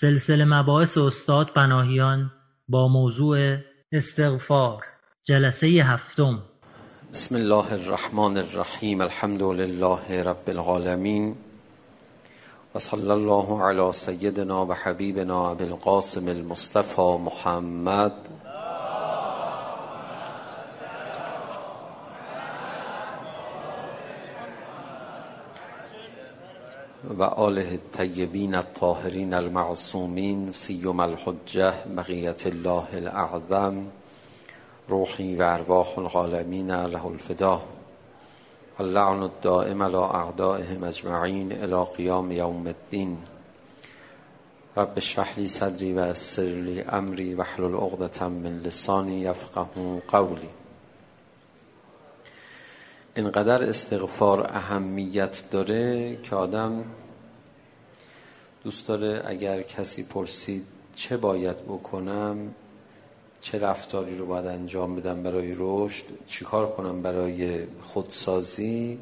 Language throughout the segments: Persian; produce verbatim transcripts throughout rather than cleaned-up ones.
سلسله مباحث استاد پناهیان با موضوع استغفار، جلسه هفتم. بسم الله الرحمن الرحیم. الحمد لله رب العالمین و صلی الله علی سیدنا و حبیبنا ابی القاسم المصطفى محمد و آله الطیبین الطاهرین المعصومین سیما الحجة بقیة الله الاعظم روحی و ارواح العالمین له الفدا اللعن الدائم علی اعدائهم اجمعین الی قیام یوم الدین. رب اشرح لی صدری و یسر لی امری واحلل عقدة من لسانی یفقهوا قولی. اینقدر استغفار اهمیت داره که آدم دوست داره اگر کسی پرسید چه باید بکنم، چه رفتاری رو باید انجام بدم برای رشد، چی کار کنم برای خودسازی،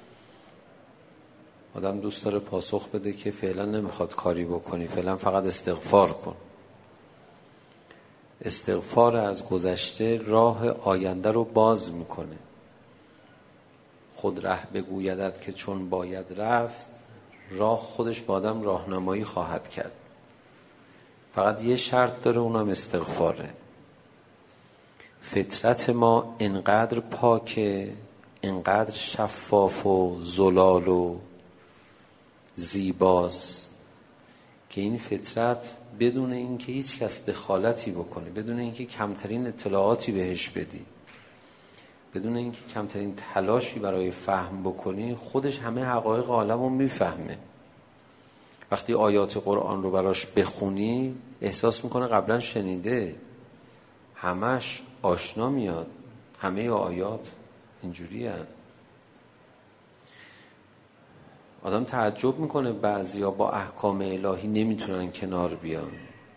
آدم دوست داره پاسخ بده که فعلا نمیخواد کاری بکنی، فعلا فقط استغفار کن. استغفار از گذشته راه آینده رو باز میکنه. خود ره بگویدت که چون باید رفت، راه خودش با آدم راهنمایی خواهد کرد. فقط یه شرط داره، اونم استغفاره. فطرت ما انقدر پاکه، انقدر شفاف و زلال و زیباست که این فطرت بدون اینکه هیچ کس دخالتی بکنه، بدون اینکه کمترین اطلاعاتی بهش بدی، بدون اینکه کمترین تلاشی برای فهم بکنی، خودش همه حقایق عالم رو میفهمه. وقتی آیات قرآن رو براش بخونی احساس میکنه قبلا شنیده، همش آشنا میاد، همه آیات اینجوری هست. آدم تعجب میکنه بعضیا با احکام الهی نمیتونن کنار بیان،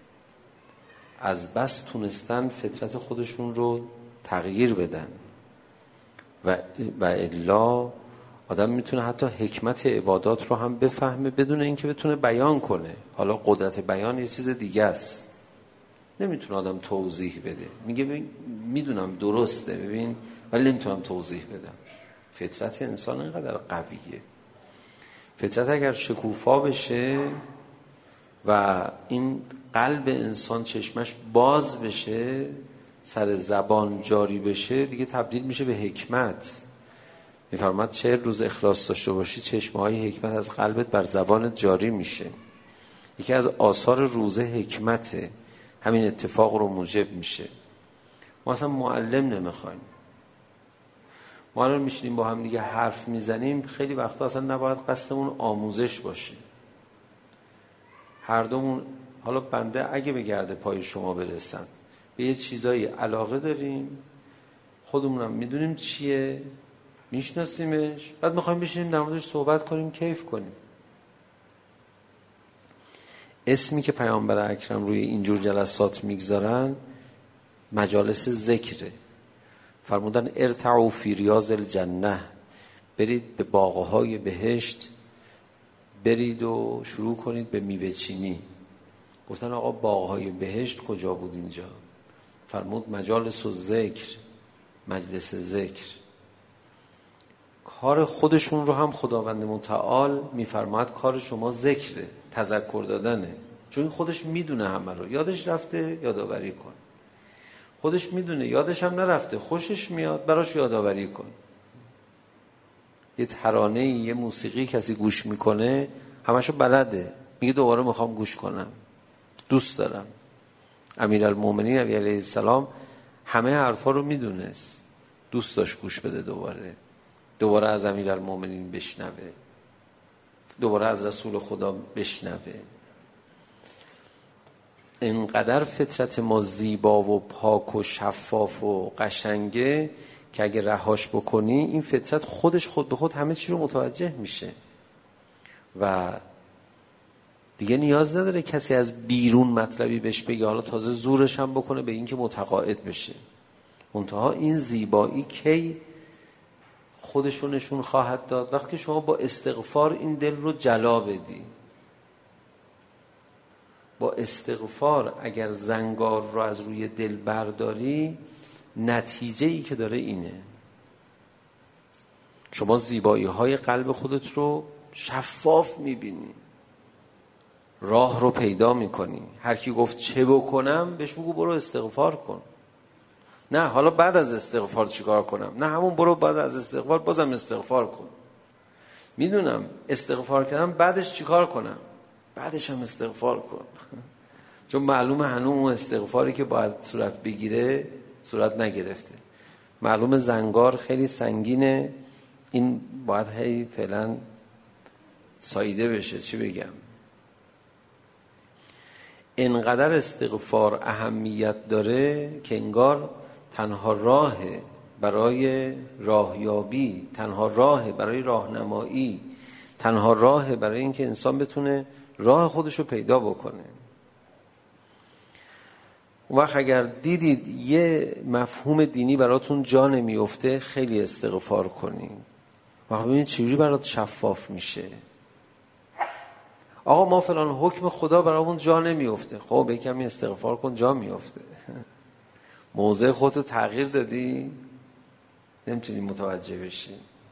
از بس تونستن فطرت خودشون رو تغییر بدن. و و الا آدم میتونه حتی حکمت عبادات رو هم بفهمه بدون اینکه بتونه بیان کنه. حالا قدرت بیان یه چیز دیگه است، نمیتونه آدم توضیح بده، میگه میدونم درسته ببین ولی نمیتونم توضیح بدم. فطرت انسان اینقدر قویه. فطرت اگر شکوفا بشه و این قلب انسان چشمش باز بشه، سر زبان جاری بشه، دیگه تبدیل میشه به حکمت. میفرماد چهل روز اخلاص داشته باشی چشمه های حکمت از قلبت بر زبانت جاری میشه. یکی از آثار روزه حکمته، همین اتفاق رو موجب میشه. ما اصلا معلم نمیخوایم، ما الان میشینیم با هم دیگه حرف میزنیم، خیلی وقتا اصلا نباید قصدمون آموزش باشه. هر دومون، حالا بنده اگه به گرد پای شما برسم، به یه چیزایی علاقه داریم، خودمونم میدونیم چیه، میشناسیمش، بعد میخوایم بشینیم در موردش صحبت کنیم، کیف کنیم. اسمی که پیامبر اکرم روی اینجور جلسات میگذارن مجالس ذکره. فرمودن ارتعوا فی ریاض الجنه، برید به باغهای بهشت، برید و شروع کنید به میوه چینی. گفتن آقا باغهای بهشت کجا بود اینجا؟ فرمود مجالس و ذکر، مجلس ذکر. کار خودشون رو هم خداوند متعال میفرماد کار شما ذکره، تذکر دادنه، چون خودش میدونه همه رو. یادش رفته یادآوری کن، خودش میدونه یادش هم نرفته، خوشش میاد براش یادآوری کن. یه ترانه، یه موسیقی کسی گوش میکنه همشو بلده، میگه دوباره میخوام گوش کنم، دوست دارم. امیرالمومنین علی علیه السلام همه حرفا رو میدونست، دوست داشت گوش بده، دوباره دوباره از امیرالمومنین بشنوه، دوباره از رسول خدا بشنوه. اینقدر فطرت ما زیبا و پاک و شفاف و قشنگه که اگه رهاش بکنی این فطرت خودش خود به خود همه چی رو متوجه میشه و دیگه نیاز نداره کسی از بیرون مطلبی بهش بگه، حالا تازه زورش هم بکنه به این که متقاعد بشه. منتها این زیبایی کی خودشو نشون خواهد داد؟ وقتی شما با استغفار این دل رو جلا بدی. با استغفار اگر زنگار رو از روی دل برداری، نتیجه‌ای که داره اینه، شما زیبایی های قلب خودت رو شفاف میبینی، راه رو پیدا میکنی. هر کی گفت چه بکنم بهش بگو برو استغفار کن. نه حالا بعد از استغفار چیکار کنم؟ نه همون برو بعد از استغفار بازم استغفار کن. میدونم استغفار کردم بعدش چیکار کنم؟ بعدش هم استغفار کن. چون معلومه هنوز اون استغفاری که باید صورت بگیره صورت نگرفته. معلومه زنگار خیلی سنگینه، این باید هی فعلا ساییده بشه. چی بگم؟ انقدر استغفار اهمیت داره که انگار تنها راه برای راهیابی، تنها راه برای راهنمایی، تنها راه برای اینکه انسان بتونه راه خودشو پیدا بکنه. اون وقت اگر دیدید یه مفهوم دینی براتون جا نمیفته، خیلی استغفار کنید و ببینید چجوری برات شفاف میشه. آقا ما فلان حکم خدا برامون جا نمیفته، خب یکمی استغفار کن جا میفته. موضع خودتو تغییر دادی نمیتونی متوجه بشی.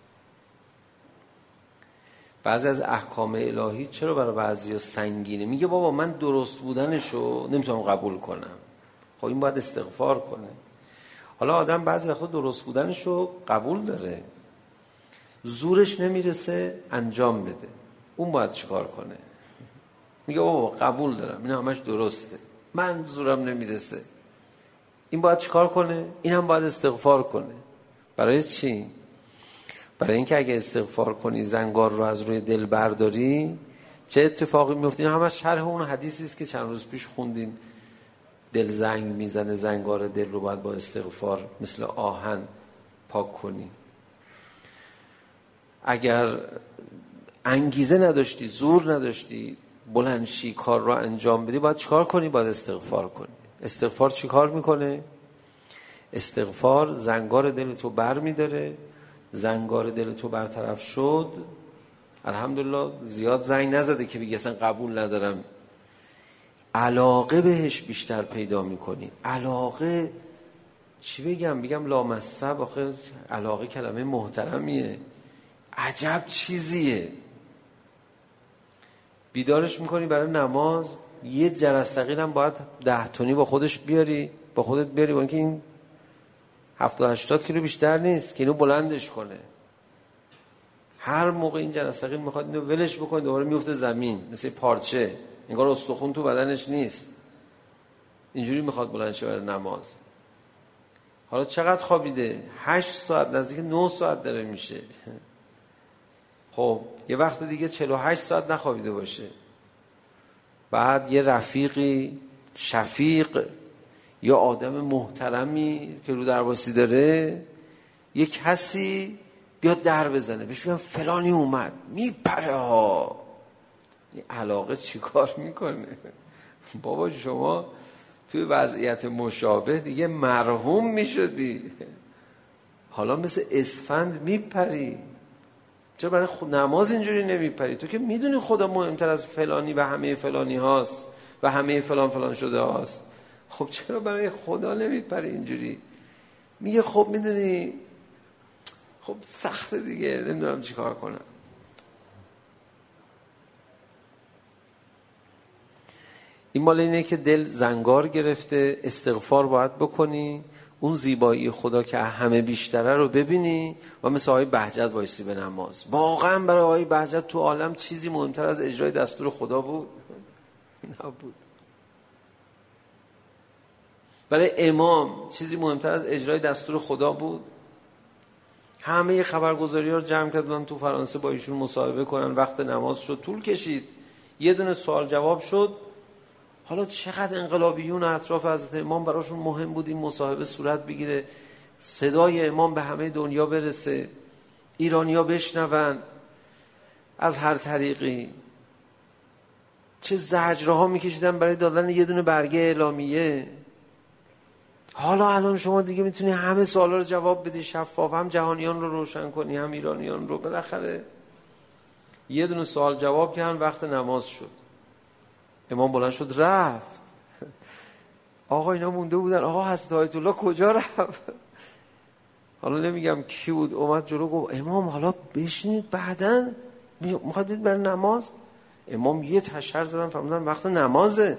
بعضی از احکام الهی چرا برای بعضیا سنگینه؟ میگه بابا من درست بودنشو نمیتونم قبول کنم. خب این باید استغفار کنه. حالا آدم بعضی وقتا درست بودنشو قبول داره، زورش نمیرسه انجام بده، اون باید چیکار کنه؟ میگه بابا قبول دارم این همش درسته، من زورم نمیرسه، این باید چیکار کنه؟ این هم باید استغفار کنه. برای چی؟ برای اینکه اگه استغفار کنی زنگار رو از روی دل برداری، چه اتفاقی میفته؟ این همش شرح اون حدیثی است که چند روز پیش خوندیم. دل زنگ میزنه، زنگار دل رو باید با استغفار مثل آهن پاک کنی. اگر انگیزه نداشتی، زور نداشتی بلندشی کار رو انجام بدی، باید چیکار کنی؟ باید استغفار کنی. استغفار چی کار میکنه؟ استغفار زنگار دل تو بر میداره. زنگار دل تو برطرف شد، الحمدلله زیاد زنگ نزده که بگی اصلا قبول ندارم، علاقه بهش بیشتر پیدا میکنی. علاقه چی بگم؟ بگم لامصب، آخه علاقه کلمه محترمیه، عجب چیزیه. بیدارش میکنی برای نماز، یه جرثقیل هم باید ده تونی با خودش بیاری، با خودت بیاری، با اینکه این هفتاد هشتاد کیلو بیشتر نیست که اینو بلندش کنه. هر موقع این جرثقیل میخواد اینو ولش بکنه دوباره میفته زمین مثل پارچه، انگار استخون تو بدنش نیست، اینجوری میخواد بلند شه برای نماز. حالا چقدر خوابیده؟ هشت ساعت، نزدیک نه ساعت داره میشه. خب یه وقت دیگه چهل و هشت ساعت نخوابیده باشه. بعد یه رفیقی شفیق یا آدم محترمی که رو درواسی داره، یه کسی بیاد در بزنه بهش بگم فلانی اومد، میپره ها. این علاقه چی کار میکنه؟ بابا شما توی وضعیت مشابه دیگه مرحوم میشدی، حالا مثل اسفند میپری. چرا برای خود نماز اینجوری نمیپری؟ تو که میدونی خدا مهمتر از فلانی و همه فلانی هاست و همه فلان فلان شده هاست. خب چرا برای خدا نمیپری اینجوری؟ میگه خب میدونی خب سخته دیگه، نمیدونم چی کار کنم. این مال اینه که دل زنگار گرفته، استغفار باید بکنی، اون زیبایی خدا که همه بیشتره رو ببینی و مثل آقای بهجت وایسی به نماز. واقعا برای آقای بهجت تو عالم چیزی مهمتر از اجرای دستور خدا بود؟ نبود. برای امام چیزی مهمتر از اجرای دستور خدا بود؟ همه خبرگزاری ها رو جمع کردن تو فرانسه با ایشون مصاحبه کنن، وقت نماز شد، طول کشید، یه دونه سوال جواب شد. حالا چقدر انقلابیون اطراف حضرت امام براشون مهم بود این مصاحبه صورت بگیره، صدای امام به همه دنیا برسه، ایرانی‌ها بشنون از هر طریقی. چه زجرها میکشیدن برای دادن یه دونه برگه اعلامیه. حالا الان شما دیگه میتونی همه سوالا رو جواب بدی شفاف، هم جهانیان رو روشن کنی هم ایرانیان رو. بالاخره یه دونه سوال جواب کردن، وقت نماز شد. امام بلند شد رفت. آقا اینا مونده بودن، آقا حضرت آیت الله کجا رفت؟ حالا نمیگم کی بود، اومد جلو گفت امام حالا بشینید بعداً میخواد برید برای نماز. امام یه تشر زدن فهمیدن وقت نمازه.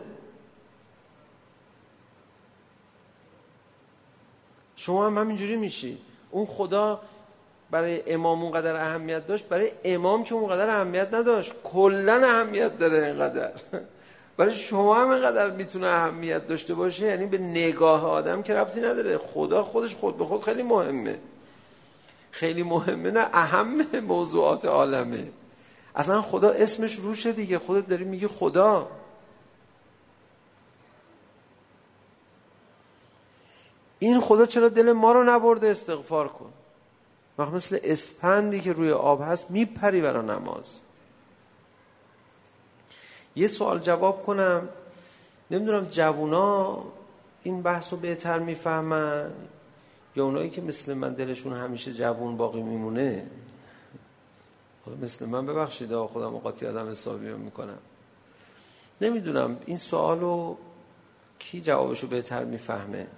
شما هم همینجوری میشی. اون خدا برای امام اونقدر اهمیت داشت، برای امام که اونقدر اهمیت نداشت. کلن اهمیت داره اینقدر. برای شما هم اینقدر میتونه اهمیت داشته باشه، یعنی به نگاه آدم که ربطی نداره. خدا خودش خود به خود خیلی مهمه، خیلی مهمه، نه اهم موضوعات عالمه. اصلا خدا اسمش روشه دیگه، خودت داری میگی خدا. این خدا چرا دل ما رو نبرده استغفار کن؟ وقت مثل اسپندی که روی آب هست میپری برای نماز. یه سوال جواب کنم، نمیدونم جوونا این بحث رو بهتر میفهمن یا اونایی که مثل من دلشون همیشه جوون باقی میمونه. حالا مثل من ببخشید خودم اوقاتی آدم حسابی میکنم. نمیدونم این سوال رو کی جوابشو بهتر میفهمه.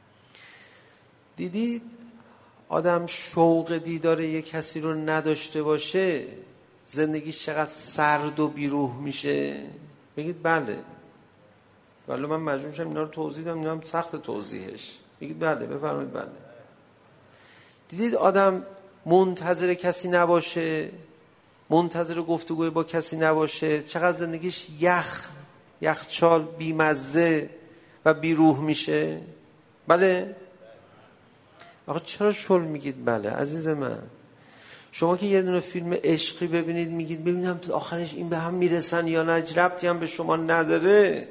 دیدید آدم شوق دیدار یک کسی رو نداشته باشه زندگیش چقدر سرد و بیروح میشه؟ بگید بله. ولی من مجبور شدم اینا رو توضیح دادم، اینا هم سخت توضیحش. بگید بله، بفرمایید بله. دیدید آدم منتظر کسی نباشه، منتظر گفتگوی با کسی نباشه، چقدر زندگیش یخ یخچال بیمزه و بیروح میشه؟ بله. آخه چرا شل میگید بله عزیز من؟ شما که یه دونه فیلم عشقی ببینید میگید ببینم تو آخرش این به هم میرسن یا نه، ربطی هم به شما نداره.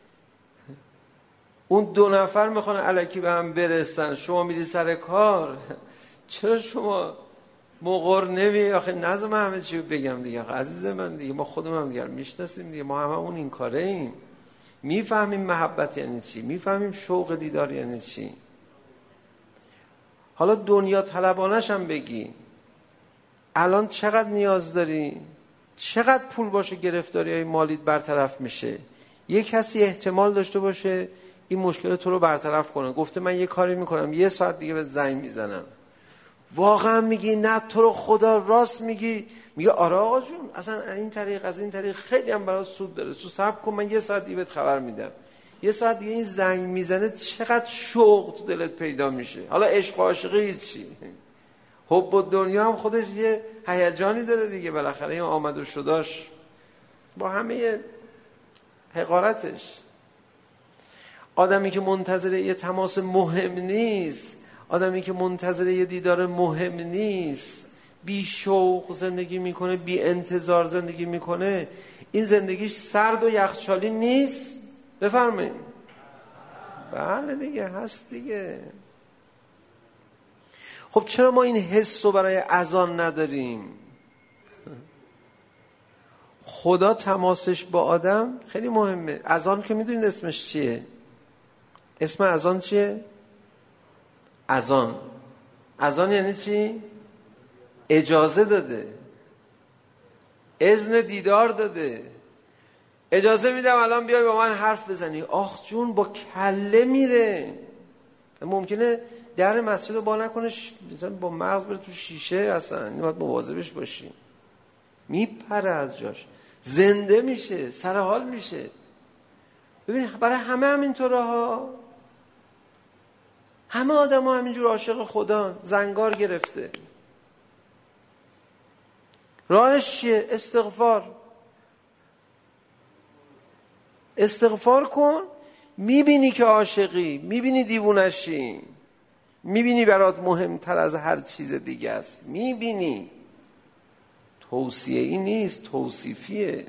اون دو نفر میخوان الکی به هم برسن، شما میری سر کار. چرا شما مقر نمی؟ آخه نظم همه چی بگم دیگه عزیز من دیگه، ما خودمون هم دیگه میشناسیم دیگه، ما هممون این کاره ایم، میفهمیم محبت یعنی چی، میفهمیم شوق دیدار یعنی چی. حالا دنیا طلبانش هم بگی، الان چقدر نیاز داری؟ چقدر پول باشه گرفتاری های مالیت برطرف میشه؟ یه کسی احتمال داشته باشه این مشکل تو رو برطرف کنه، گفته من یه کاری میکنم یه ساعت دیگه به زنگ میزنم. واقعا میگی نه تو رو خدا راست میگی؟ میگه آره آقا جون، اصلا این طریق از این طریق خیلی هم برای سود داره، تو صبر کن من یه ساعت دیگه بهت خبر میدم. یه ساعت دیگه این زنگ میزنه، چقدر شوق تو دلت پیدا میشه. حالا عشق و عاشقی چی؟ حب و دنیا هم خودش یه هیجانی داره دیگه، بالاخره این آمد و شداش با همه حقارتش. آدمی که منتظر یه تماس مهم نیست، آدمی که منتظر یه دیدار مهم نیست، بی شوق زندگی میکنه، بی انتظار زندگی میکنه، این زندگیش سرد و یخچالی نیست؟ بفرمایید. بله دیگه هست دیگه. خب چرا ما این حس رو برای اذان نداریم؟ خدا تماسش با آدم خیلی مهمه. اذان که میدونید اسمش چیه؟ اسم اذان چیه؟ اذان اذان یعنی چی؟ اجازه داده، اذن دیدار داده، اجازه میدم الان بیای با من حرف بزنی. آخ جون با کله میره. ممکنه در مسجد رو با نکنش با مغز بره تو شیشه، اصلا این باید مواظبش باشی. میپره از جاش، زنده میشه، سرحال میشه. ببین برای همه همینطوره ها، همه آدم ها همینجور عاشق خدا، زنگار گرفته. راهش چیه؟ استغفار. استغفار کن، میبینی که عاشقی، میبینی دیوونشی، میبینی برات مهمتر از هر چیز دیگه است. میبینی توصیه ای نیست، توصیفیه.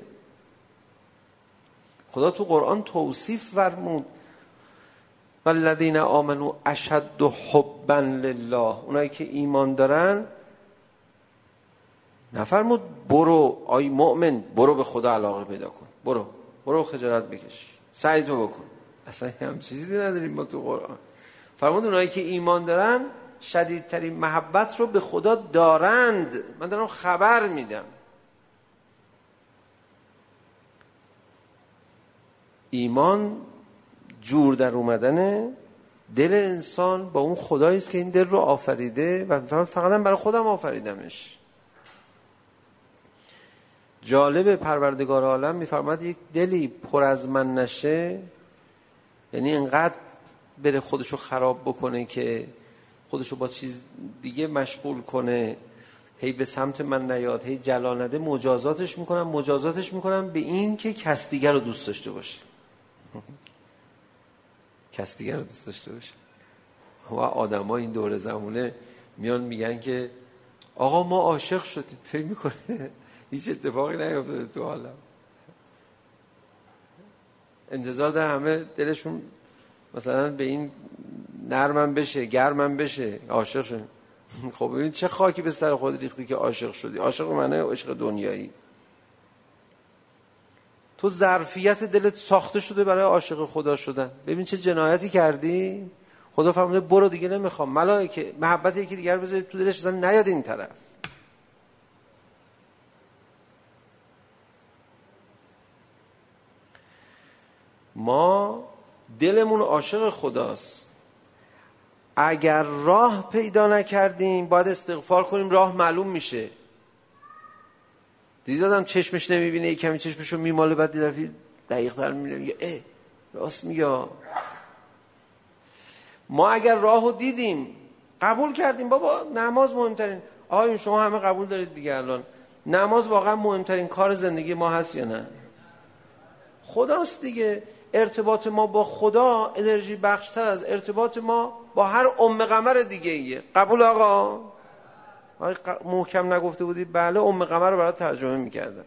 خدا تو قرآن توصیف فرمود والذین آمنوا اشد حبا لله. اونایی که ایمان دارن نفرمود برو آی مؤمن برو به خدا علاقه پیدا کن، برو برو خجالت بکش، سعی تو بکن. اصلا هم چیزی نداریم ما تو قرآن. فرمود اونایی که ایمان دارن شدیدترین محبت رو به خدا دارند. من دارم خبر میدم. ایمان جور در اومدن دل انسان با اون خدایی است که این دل رو آفریده و فقط هم برای خودم آفریدمش. جالب، پروردگار عالم میفرماد یک دلی پر از من نشه، یعنی اینقدر بره خودشو خراب بکنه که خودشو با چیز دیگه مشغول کنه، هی به سمت من نیاد، هی جلا نده، مجازاتش میکنم مجازاتش میکنم به این که کس دیگر رو دوست داشته باشه. کس دیگر رو دوست داشته باشه. و آدم ها این دور زمونه میان میگن که آقا ما عاشق شدیم، فکر میکنه هیچ اتفاقی نیفتاده تو عالم. انتظار داره همه دلشون مثلا به این نرمم بشه، گرمم بشه، عاشق شدیم. خب ببین چه خاکی به سر خود ریختی که عاشق شدی. عاشق معنی عشق دنیایی. تو ظرفیت دلت ساخته شده برای عاشق خدا شدن. ببین چه جنایتی کردی. خدا فرموده برو دیگه نمیخوام. ملائکه محبت یکی دیگر بذارید تو دلش، اصلا نیاد این طرف. ما دلمون عاشق خداست. اگر راه پیدا نکردیم باید استغفار کنیم، راه معلوم میشه. دیدی آدم چشمش نمیبینه، یک کمی چشمشو میماله، بعد دیدی دقیق تر میبینه، میگه اه راست میگه. ما اگر راهو دیدیم قبول کردیم، بابا نماز مهمترین. آقایون شما همه قبول دارید دیگه الان نماز واقعا مهمترین کار زندگی ما هست یا نه؟ خداست دیگه. ارتباط ما با خدا انرژی بخشتر از ارتباط ما با هر ام قمر دیگه ایه. قبول آقا؟ محکم نگفته بودی؟ بله، ام قمر رو برات ترجمه میکردم.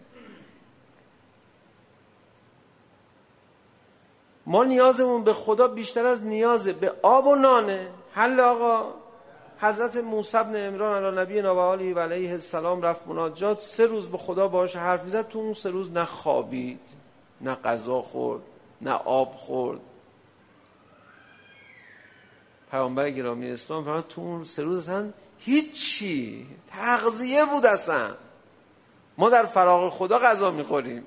ما نیازمون به خدا بیشتر از نیاز به آب و نانه. حل آقا. حضرت موسی بن عمران علی نبی و آله و علیه السلام رفت مناجات، سه روز به خدا باهاش حرف میزد. تو اون سه روز نه خوابید، نه غذا خورد، نه آب خورد. پیامبر گرامی اسلام فرمود تو اون سه روز اصلا هیچی، تغذیه بود اصلا. ما در فراغ خدا غذا میخوریم.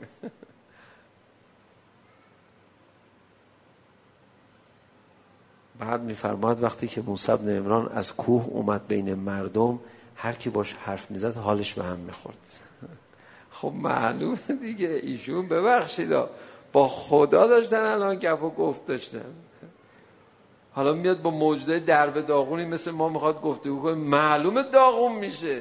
بعد میفرماد وقتی که موسی بن عمران از کوه اومد بین مردم، هر کی باش حرف میزد حالش به هم میخورد. خب معلومه دیگه ایشون ببخشید با خدا داشتن الان گپ و گفت داشتن. حالا میاد با موجودای درب داغونی مثل ما میخواد گفتگو کنه، معلومه داغون میشه.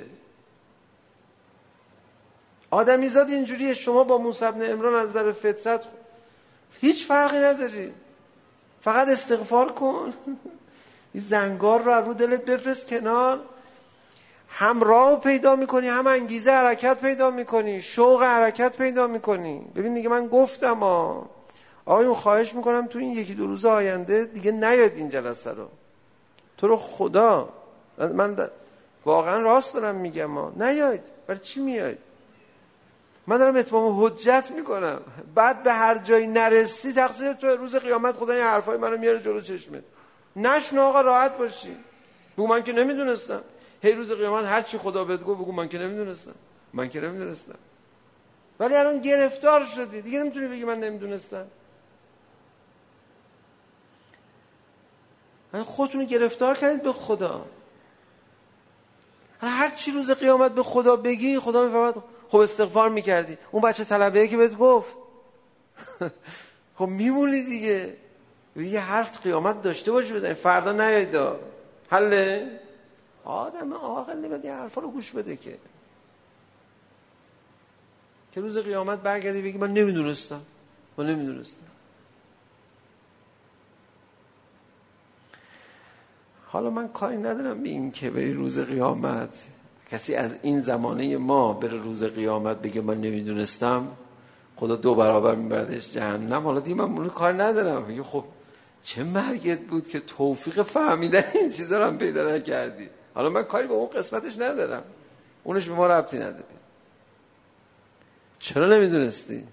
آدمیزاد اینجوریه. شما با موسی بن عمران از نظر فطرت هیچ فرقی نداری، فقط استغفار کن. این زنگار رو از رو دلت بفرست کنار. هم راه پیدا میکنی، هم انگیزه حرکت پیدا میکنی، شوق حرکت پیدا میکنی. ببین دیگه من گفتم ها آقایون، خواهش میکنم تو این یکی دو روز آینده دیگه نیاید این جلسه رو. تو رو خدا من واقعا راست دارم میگم ها، نیاید. برای چی میاید؟ من دارم اتمام حجت میکنم. بعد به هر جایی نرسی تقصیر تو. روز قیامت خدا این حرفای منو میاره جلو چشمت. نشنو آقا، راحت باشی. بگو من که نمیدونستم. هی روز قیامت هر چی خدا بهت گفت بگو من که نمیدونستم، من که نمیدونستم. ولی الان گرفتار شدی دیگه، نمیتونی بگی من نمیدونستم. خودتون گرفتار کردید به خدا. هر چی روز قیامت به خدا بگی، خدا میفرماد خب استغفار میکردی. اون بچه طلبه‌ای که بهت گفت خب میمونی دیگه. یه حرف قیامت داشته باشی بزنی، فردا نیاید. حله؟ آدم عاقل نمیاد این حرفا رو گوش بده که که روز قیامت برگردی بگی من نمیدونستم، من نمیدونستم. حالا من کاری ندارم به این که بری روز قیامت کسی از این زمانه ما بره روز قیامت بگه من نمیدونستم، خدا دو برابر میبردش جهنم. حالا دیگه من اون کار ندارم. میگه خب چه مرگت بود که توفیق فهمیدن این چیزا رو هم پیدا نکردی. حالا من کاری به اون قسمتش ندارم، اونش به ما ربطی نداره. چرا نمیدونستی؟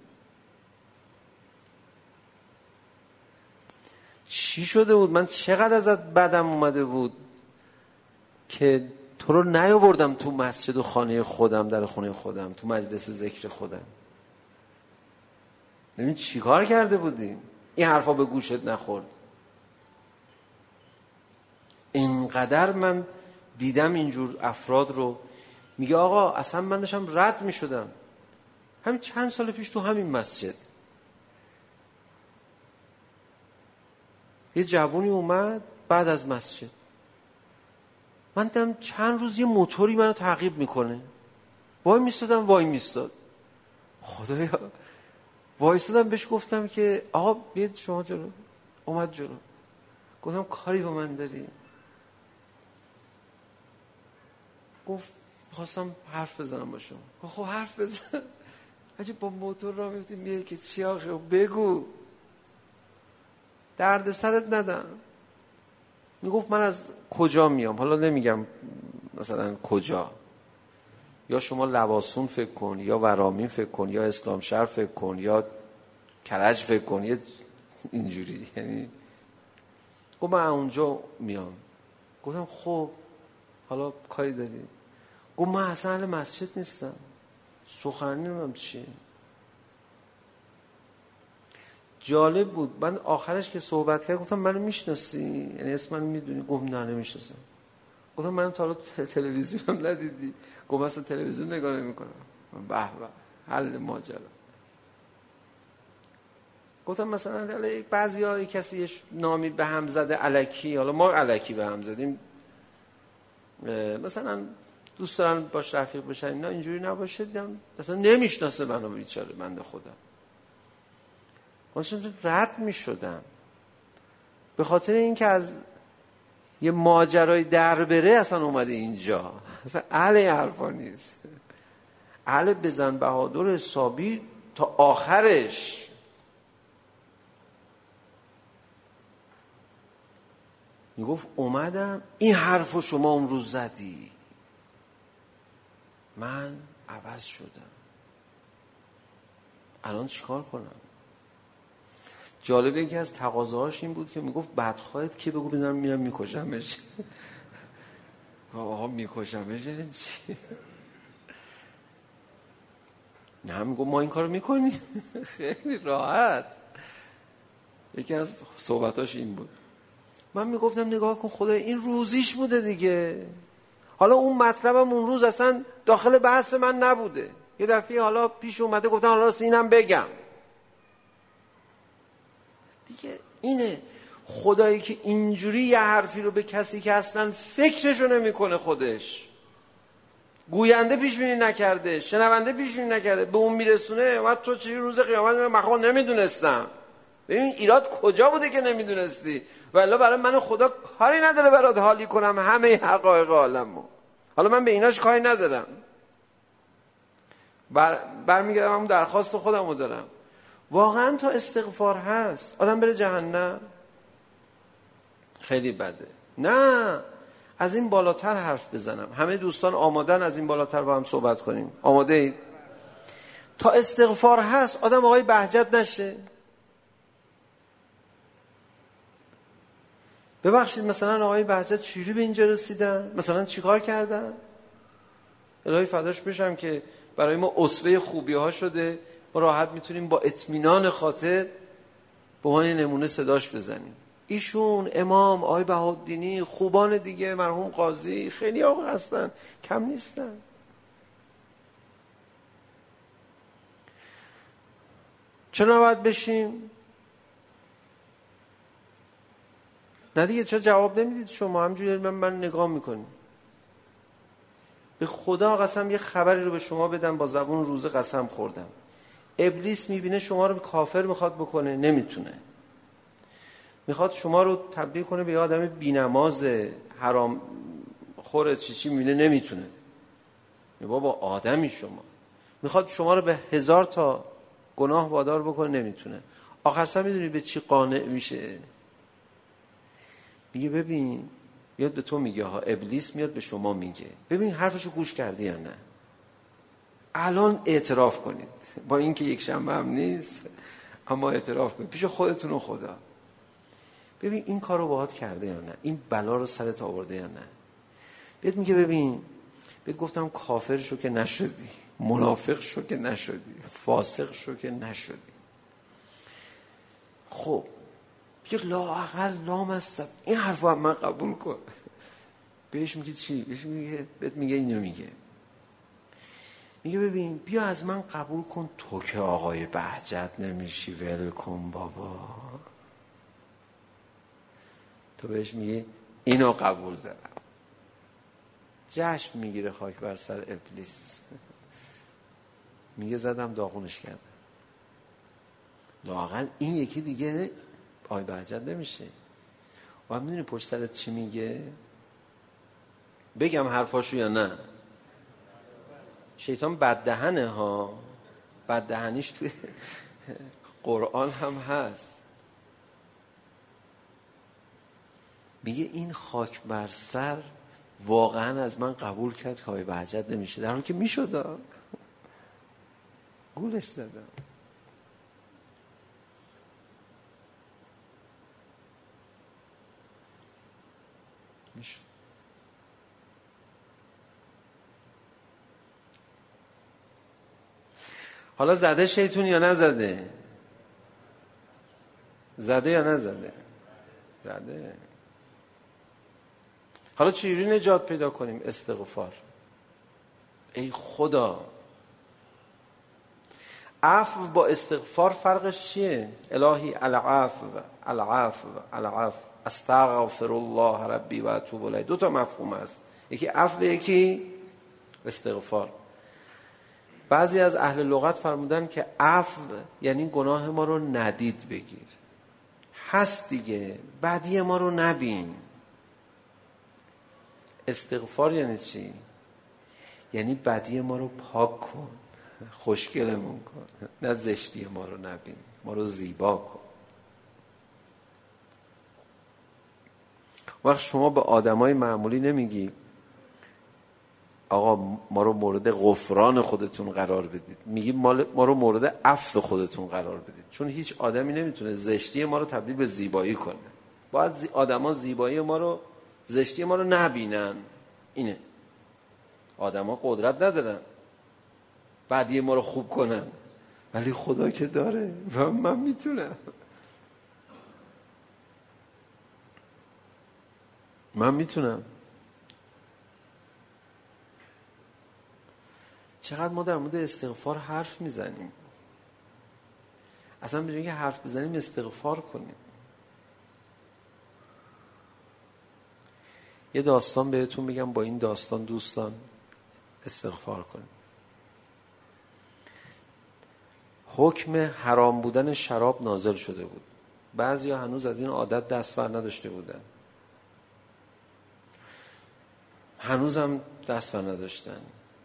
چی شده بود؟ من چقدر ازت بدم اومده بود که تو رو نیاوردم تو مسجد و خانه خودم، در خانه خودم، تو مجلس ذکر خودم. ببین چی کار کرده بودیم. این حرفا به گوشت نخورد. اینقدر من دیدم اینجور افراد رو، میگه آقا اصلا من داشتم رد میشدم همین چند سال پیش تو همین مسجد، یه جوونی اومد بعد از مسجد، من دیدم چند روز یه موتوری منو تعقیب میکنه، وای میستادم وای میستاد، خدایا وای میستادم بهش گفتم که آقا بیاید شما جلو. اومد جلو، گفتم کاری با من داری؟ گفت خواستم حرف بزنم با شما. گفت خب حرف بزن، اگه با موتور را میفتیم میگه که چی آخه، بگو درد سرت ندم. میگفت من از کجا میام، حالا نمیگم مثلا کجا، یا شما لواسون فکر کن، یا ورامین فکر کن، یا اسلام شهر فکر کن، یا کرج فکر کن، یه اینجوری. یعنی گفت من اونجا میام. گفتم خب حالا کاری داری؟ گفت من اصلا اهل مسجد نیستم، سخنرانی نمیدونم چیه. جالب بود. من آخرش که صحبت کرد گفتم منو میشناسی؟ یعنی اسم منو میدونی؟ گفت نه نمیشناسم. گفتم من تا حالا تلویزیون هم ندیدی؟ گفت اصلا تلویزیون نگاه نمیکنم. به به حل ماجرا. گفتم مثلا بعضیا کسی نامی به هم زده الکی، حالا ما الکی به هم زدیم، مثلا دوست دارن باش رفیق بشن، اینا اینجوری نباشه. دیدم مثلا نمیشناسه منو، بیچاره بنده خدا. مثلا رد میشدم به خاطر اینکه از یه ماجرای در بره اصلا اومده اینجا، اصلا اهل این حرفا نیست. اهل بزن بهادر حسابی تا آخرش. میگفت اومدم این حرفو شما اون روز زدی، من عوض شدم، الان چیکار کنم؟ جالبه یکی از تقاضاهاش این بود که میگفت بدخواهت که بگو بزنم میرم میکشمش. آقا میکشمش یعنی چی؟ نه میگفت ما این کارو میکنیم. خیلی راحت. یکی از صحبتاش این بود. من میگفتم نگاه کن خدا این روزیش بوده دیگه، حالا اون مطلبم اون روز اصلا داخل بحث من نبوده، یه دفعه حالا پیش اومده گفتم حالا راست اینم بگم دیگه. اینه خدایی که اینجوری یه حرفی رو به کسی که اصلا فکرشو نمیکنه، خودش گوینده پیش بینی نکرده، شنونده پیش بینی نکرده، به اون میرسونه. و تو چه روز قیامت من خدا نمیدونستم. ببین ایراد کجا بوده که نمیدونستی؟ والا برای من خدا کاری نداره برات حالی کنم همه حقایق عالمو. حالا من به ایناش کاری ندارم، بر برمیگردم همون درخواست خودمو دارم. واقعا تا استغفار هست آدم بره جهنم؟ خیلی بده. نه از این بالاتر حرف بزنم. همه دوستان آمادن از این بالاتر با هم صحبت کنیم؟ آماده اید؟ تا استغفار هست آدم آقای بهجت نشه. ببخشید مثلا آقای بهجت چجوری به اینجا رسیدن؟ مثلا چیکار کردن؟ الهی فداش بشم که برای ما اسوه خوبی ها شده، ما راحت میتونیم با اطمینان خاطر به عنوان نمونه صداش بزنیم. ایشون امام آقای بهاءالدینی، خوبان دیگه، مرحوم قاضی، خیلی آقا هستن، کم نیستن. چرا نباید بشیم؟ نه دیگه. چرا جواب نمیدید شما؟ همجوری من من نگاه میکنیم. به خدا قسم یه خبری رو به شما بدم، با زبون روزه قسم خوردم. ابلیس میبینه شما رو کافر میخواد بکنه، نمیتونه. میخواد شما رو تبدیل کنه به یه آدم بی‌نماز حرام خور چی چی، میبینه نمیتونه. بابا آدمی شما. میخواد شما رو به هزار تا گناه وادار بکنه، نمیتونه. آخر سر میدونی به چی قانع میشه؟ میگه ببین، یاد به تو میگه ها، ابلیس میاد به شما میگه ببین حرفشو گوش کردی یا نه. الان اعتراف کنید، با اینکه یک شنبه هم نیست، اما اعتراف کنید پیش خودتون و خدا. ببین این کارو باهات کرده یا نه، این بلا رو سرت آورده یا نه. بهت میگه ببین، بهت گفتم کافر شو که نشدی، منافق شو که نشدی، فاسق شو که نشدی. خب بیا لااقل لامصب این حرفو هم من قبول کن. بهش میگه چی؟ بهش میگه بهت میگه اینو میگه میگه ببین بیا از من قبول کن تو که آقای بهجت نمیشی، ول کن بابا. تو بهش میگه اینو قبول دارم. جشن میگیره خاک بر سر ابلیس. میگه زدم داغونش کردم. لااقل این یکی دیگه آقای بهجت نمیشه. و هم میدونی پشت سرت چی میگه؟ بگم حرفاشو یا نه؟ شیطان بددهنه ها، بددهنیش توی قرآن هم هست. میگه این خاک بر سر واقعا از من قبول کرد که آقای بهجت نمیشه، در حالی که میشد. گولش زدم. میشد. حالا زده شیطون یا نزده؟ زده یا نزده؟ زده. حالا چجوری نجات پیدا کنیم؟ استغفار. ای خدا، عفو با استغفار فرقش چیه؟ الهی العفو العفو العفو استغفر الله ربی و اتوب الیه. دو تا مفهوم است، یکی عفو یکی استغفار. بعضی از اهل لغت فرمودن که عفو یعنی گناه ما رو ندید بگیر، هست دیگه، بدی ما رو نبین. استغفار یعنی چی؟ یعنی بدی ما رو پاک کن، خوشگلمون کن، نه زشتی ما رو نبین، ما رو زیبا کن. وقت شما به آدمای معمولی نمیگی آقا ما رو مورد غفران خودتون قرار بدید، میگی ما رو مورد عفو خودتون قرار بدید. چون هیچ آدمی نمیتونه زشتی ما رو تبدیل به زیبایی کنه. باید زی... آدما زیبایی ما رو، زشتی ما رو نبینن. اینه، آدما قدرت ندارن بدی ما رو خوب کنن، ولی خدا که داره و من میتونم. من میتونم. چقدر ما در مورد استغفار حرف میزنیم، اصلا بجایی که حرف بزنیم استغفار کنیم. یه داستان بهتون میگم، با این داستان دوستان استغفار کنیم. حکم حرام بودن شراب نازل شده بود. بعضیا هنوز از این عادت دست بر نداشته بودن، هنوز هم دست بر نداشتن.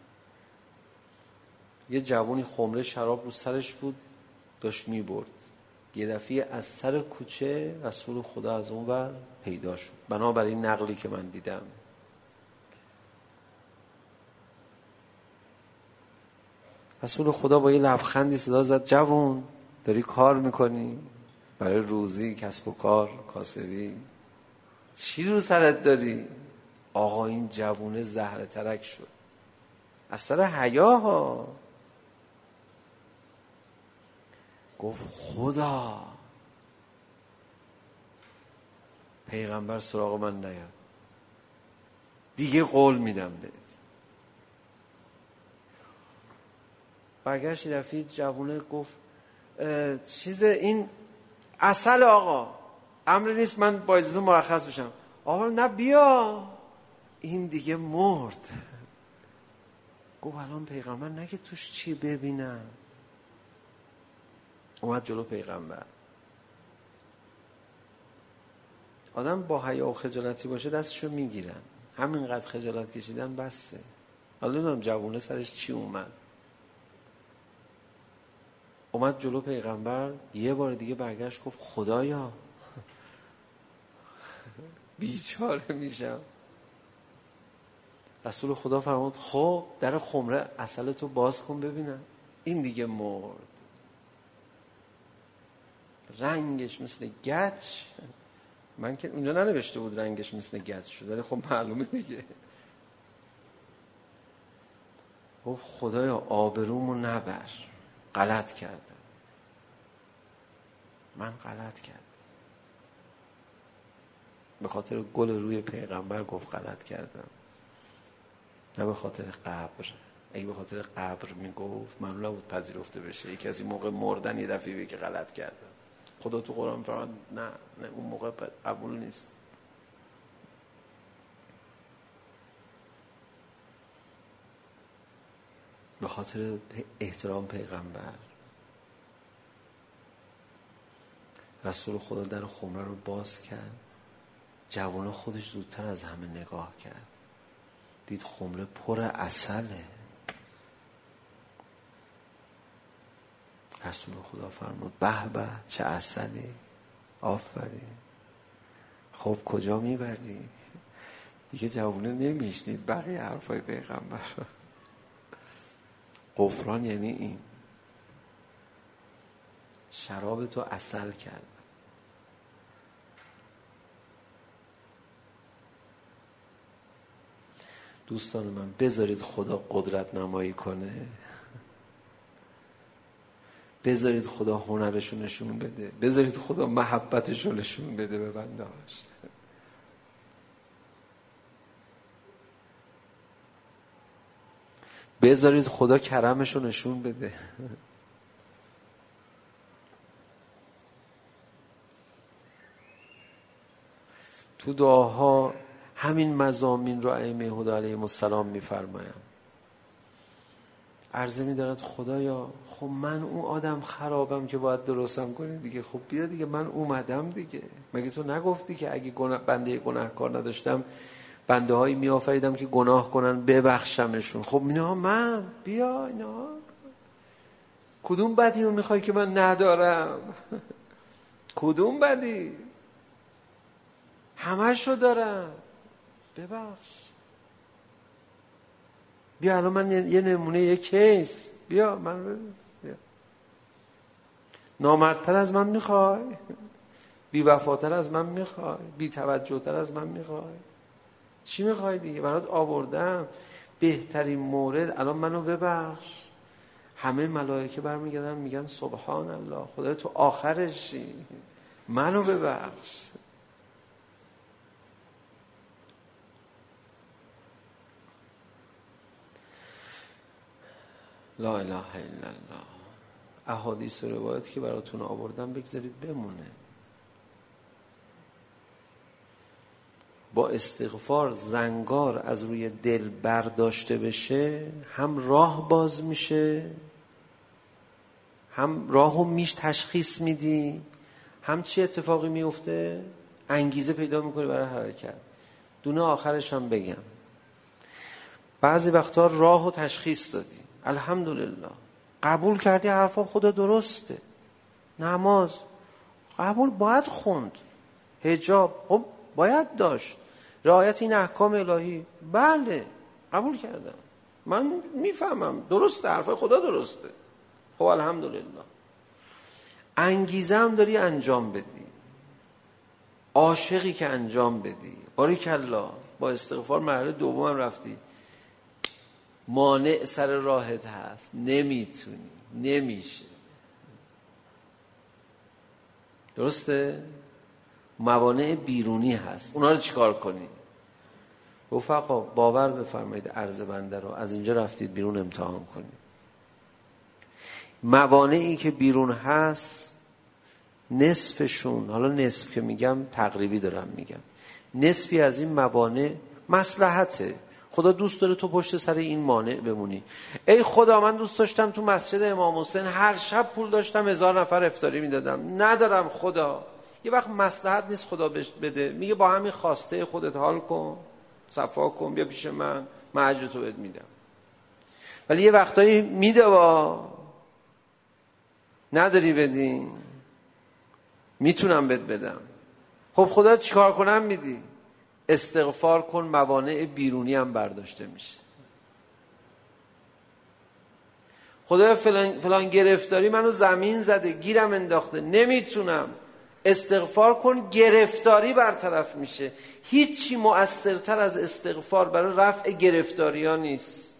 یه جوونی خمره شراب رو سرش بود، داشت میبرد. یه دفعه از سر کوچه رسول خدا از اون ور پیدا شد، بنابراین نقلی که من دیدم. رسول خدا با یه لبخندی صدا زد جوون داری کار میکنی برای روزی، کسب و کار، کاسبی، چی رو سرت داری؟ آقا این جوونه زهره ترک شد از سر حیاها. گفت خدا پیغمبر سراغ من نیاد، دیگه قول میدم بهت. برگشت دفعه جوونه گفت چیز این عسل آقا، امر نیست من با اجازه مرخص بشم. آقا نه بیا، این دیگه مرد. گفت الان پیغمبر نگه توش چی ببینم. اومد جلو پیغمبر. آدم با حیا و خجالتی باشه دستشو میگیرن، همینقدر خجالت کشیدن بسه. حالا نمیدونم جوونه سرش چی اومد. اومد جلو پیغمبر، یه بار دیگه برگشت گفت خدایا بیچاره میشم. رسول خدا فرمود خب در خمره عسل تو باز کن ببینم. این دیگه مرد، رنگش مثل گچ. من که اونجا ننوشته بود رنگش مثل گچ شد، ولی خب معلومه دیگه. گفت خدایا آبرومو نبر، غلط کردم. من غلط کردم. به خاطر گل روی پیغمبر گفت غلط کردم، نه به خاطر قبر. اگه به خاطر قبر میگفت معلوم نبود پذیرفته بشه. یکی از این موقع مردن یه دفعه بگه که غلط کردم. خدا تو قرآن فرمان نه نه اون موقع قبول نیست. به خاطر احترام پیغمبر رسول خدا در خمره رو باز کرد. جوانه خودش زودتر از همه نگاه کرد، دید خمره پر عسله. رسول خدا فرمود به به چه عسلی، آفرین. خب کجا میبری؟ دیگه جوانه نمیشنید بقیه حرفای پیغمبر. غفران یعنی این، شراب تو عسل کردم. دوستان من بذارید خدا قدرت نمایی کنه، بذارید خدا هنرشو نشون بده، بذارید خدا محبتشو نشون بده به بندهاش. بذارید خدا کرمشو نشون بده. تو دعاها همین مضامین رو ائمه هدی علیهم السلام میفرمایند. عرضه می‌دارد خدایا خب من اون آدم خرابم که باید درستم کنی دیگه، خب بیا دیگه من اومدم دیگه. مگه تو نگفتی که اگه گناه بنده گناهکار نداشتم بنده هایی می آفریدم که گناه کنن ببخشمشون؟ خب اینا من بیا اینا کدوم بدی رو میخوای که من ندارم؟ کدوم بدی؟ همش رو دارم، ببخش. بیا الان من یه نمونه یه کیس، بیا من ببین، بیا. نامردتر از من میخوای؟ بی وفاتر از من میخوای؟ بی توجهتر از من میخوای؟ چی میخوای دیگه؟ برات آوردم بهترین مورد، الان منو ببخش. همه ملائکه برمیگردن میگن سبحان الله، خدای تو آخرشی، منو ببخش. لا اله الا الله. احادیث و روایت که براتون آوردم بگذارید بمونه. با استغفار زنگار از روی دل برداشته بشه، هم راه باز میشه، هم راهو میش تشخیص میدی، هم چی اتفاقی میفته؟ انگیزه پیدا میکنی برای حرکت. دونه آخرش هم بگم، بعضی وقتا راهو تشخیص دادی، الحمدلله قبول کردی حرفا خدا درسته، نماز قبول باید خوند، حجاب خب باید داشت، رعایت این احکام الهی بله قبول کردم، من میفهمم درسته، حرفای خدا درسته، خب الحمدلله. انگیزه هم داری انجام بدی، عاشقی که انجام بدی، باریکالله. با استغفار مرحله دوم رفتی، مانع سر راهت هست، نمیتونی، نمیشه، درسته؟ موانع بیرونی هست، اونا رو چیکار کنی؟ رفقا باور بفرمایید عرض بنده رو از اینجا رفتید بیرون امتحان کنید. موانعی که بیرون هست نصفشون، حالا نصف که میگم تقریبی دارم میگم، نصفی از این موانع مصلحته. خدا دوست داره تو پشت سر این مانع بمونی. ای خدا من دوست داشتم تو مسجد امام حسین هر شب پول داشتم هزار نفر افطاری میدادم، ندارم خدا. یه وقت مصلحت نیست خدا بهش بده، میگه با همین خواسته خودت حال کن، صفا کن، بیا پیش من، من اجر تو بهت میدم. ولی یه وقتایی میده با نداری بدی، میتونم بهت بدم. خب خدا چیکار کنم میدی؟ استغفار کن، موانع بیرونی هم برداشته میشه. خدا فلان, فلان گرفتاری منو زمین زده، گیرم انداخته، نمیتونم. استغفار کن، گرفتاری برطرف میشه. هیچی مؤثرتر از استغفار برای رفع گرفتاری ها نیست.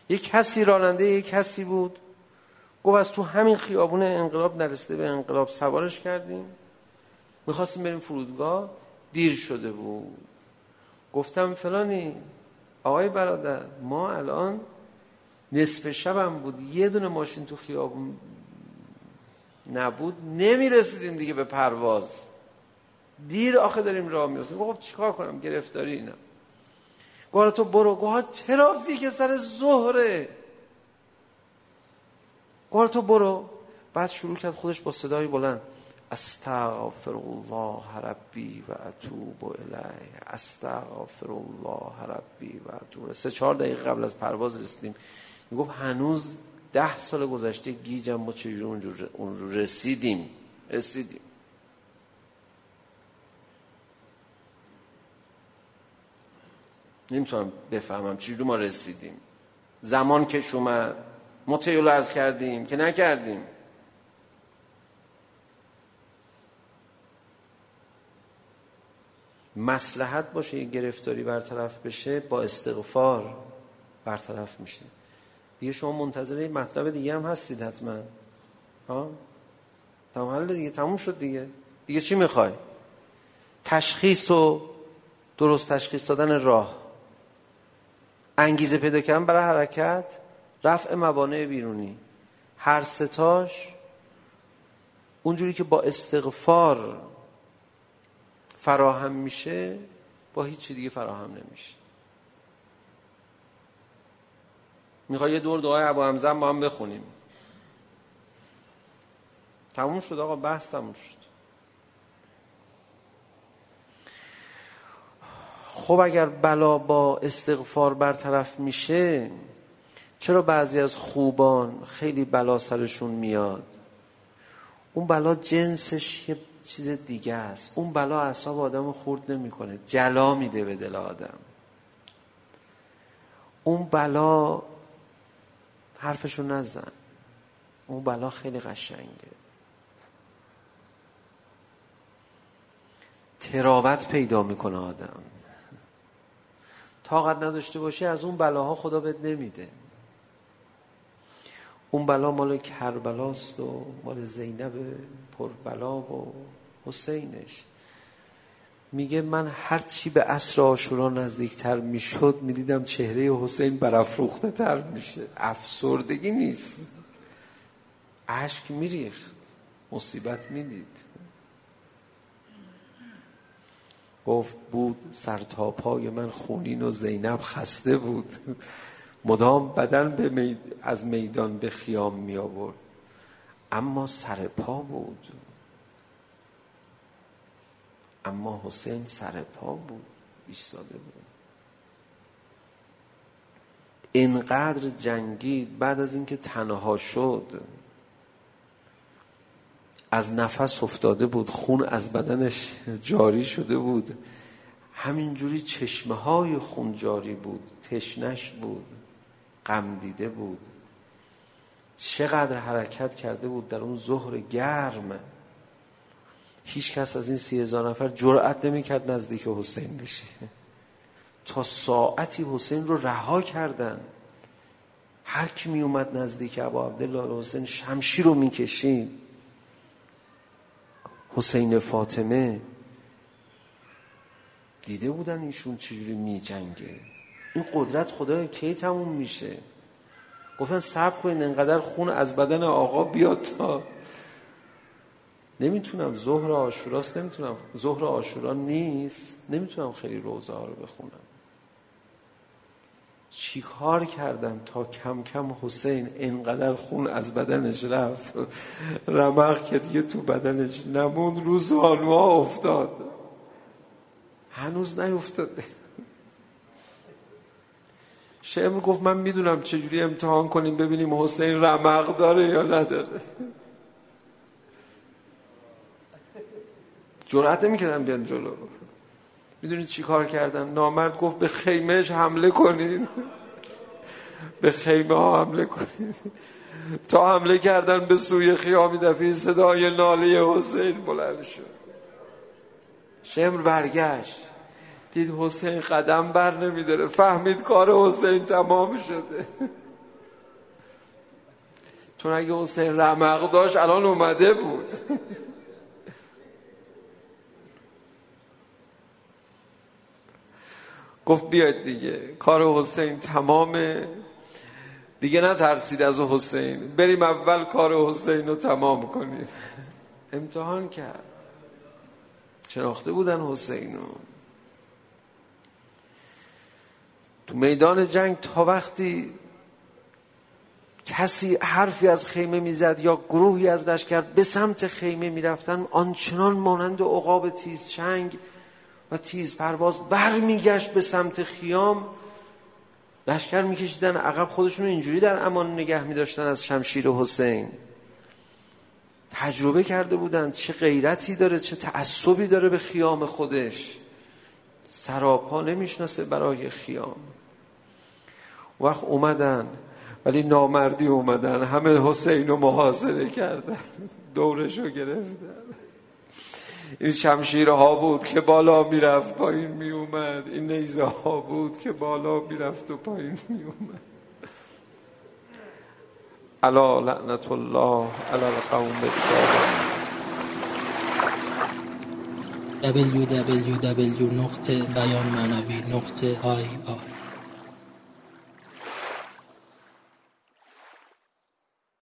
یک کسی راننده یک کسی بود، گفت از تو همین خیابون انقلاب نرسیده به انقلاب سوارش کردیم، میخواستیم بریم فرودگاه، دیر شده بود. گفتم فلانی آقای برادر، ما الان نصف شبم بود، یه دونه ماشین تو خیابون نبود، نمیرسیدیم دیگه به پرواز، دیر آخه داریم راه میفتیم. گفت چیکار کنم؟ گرفتاری اینا. گفت تو برو. گفت ترافیک سر ظهره. گفت تو برو. بعد شروع کرد خودش با صدای بلند استغفر الله ربی و اتوب الیه، استغفر الله ربی و اتوب. سه چهار دقیقه قبل از پرواز رسیدیم. میگفت هنوز ده سال گذشته گیجم ما چجوری اونجور اونجور رسیدیم رسیدیم نمیتونم بفهمم چجوری ما رسیدیم. زمان کش اومد، ما تیولو عرض کردیم که نکردیم. مصلحت باشه یه گرفتاری برطرف بشه، با استغفار برطرف میشه. دیگه شما منتظر مطلب دیگه هم هستید حتما. ها تمام حل دیگه، تموم شد دیگه. دیگه چی میخوای؟ تشخیص و درست تشخیص دادن راه، انگیزه پیدا کردن برای حرکت، رفع موانع بیرونی، هر ستاش اونجوری که با استغفار فراهم میشه با هیچ چی دیگه فراهم نمیشه. میخوای یه دور دعای ابو حمزه با هم بخونیم؟ تموم شد آقا، بحث تموم شد. خب اگر بلا با استغفار برطرف میشه، چرا بعضی از خوبان خیلی بلا سرشون میاد؟ اون بلا جنسش یه چیز دیگه است. اون بلا اعصاب آدمو خورد نمیکنه، جلا میده به دل آدم. اون بلا حرفشو نزن، اون بلا خیلی قشنگه. تراوت پیدا میکنه آدم. طاقت نداشته باشی از اون بلاها خدا بهت نمیده. اون بلا مال کربلاست و مال زینب پربلا و حسینش. میگه من هر چی به عصر عاشورا نزدیکتر میشد میدیدم چهره حسین برافروخته تر میشه. افسردگی نیست، اشک میریخت، مصیبت میدید. گفت بود سر تا پای من خونین و زینب خسته بود، مدام بدن به می... از میدان به خیام می آورد، اما سر پا بود. اما حسین سر پا بود، ایستاده بود. اینقدر جنگید، بعد از اینکه تنها شد از نفس افتاده بود، خون از بدنش جاری شده بود، همینجوری چشمه های خون جاری بود، تشنش بود، غم دیده بود. چقدر حرکت کرده بود در اون ظهر گرم. هیچ کس از این سی هزار نفر جرأت نمی کرد نزدیک حسین بشه. تا ساعتی حسین رو رها کردن. هر کی می اومد نزدیک ابا عبدالله حسین شمشیر رو می کشید. حسین فاطمه دیده بودن ایشون چجوری می جنگه. این قدرت خدای کی تموم میشه؟ گفتن صبر کنین انقدر خون از بدن آقا بیاد تا نمیتونم. ظهر عاشوراست، نمیتونم. ظهر عاشورا نیست، نمیتونم خیلی روزه ها رو بخونم. چی کار کردن تا کم کم حسین انقدر خون از بدنش رفت، رمق که دیگه تو بدنش نموند، رو زانوها افتاد. هنوز نیفتاده. شعر گفت من میدونم چجوری امتحان کنیم ببینیم حسین رمق داره یا نداره. جرأت نمی‌کردن بیان جلو. میدونید چی کار کردن؟ نامرد گفت به خیمهش حمله کنین، به خیمه ها حمله کنین. تا حمله کردن به سوی خیام، دفعه صدای ناله حسین بلند شد. شمر برگشت، دید حسین قدم بر نمیداره، فهمید کار حسین تمام شده. چون اگه حسین رمق داشت الان اومده بود. گفت بیاید دیگه، کار حسین تمامه دیگه، نترسید از حسین، بریم اول کار حسین رو تمام کنیم. امتحان کرد، شناخته بودن حسین رو. تو میدان جنگ تا وقتی کسی حرفی از خیمه میزد یا گروهی از لشکر به سمت خیمه میرفتن، آنچنان مانند عقاب تیز چنگ و تیز پرواز بر میگشت به سمت خیام. لشکر میکشیدن عقب، خودشون اینجوری در امان نگه میداشتن از شمشیر حسین. تجربه کرده بودن چه غیرتی داره، چه تعصبی داره به خیام خودش، سراپا نمیشناسه برای خیام. وقت اومدن ولی نامردی اومدن، همه حسین رو محاصره کردن، دورشو گرفتن. این شمشیرها بود که بالا میرفت پایین میومد، این نیزه ها بود که بالا میرفت و پایین میومد. الا لعنت الله علی القوم الظالمین. دبلیو دبلیو دبلیو نقطه بیان معنوی نقطه آی آر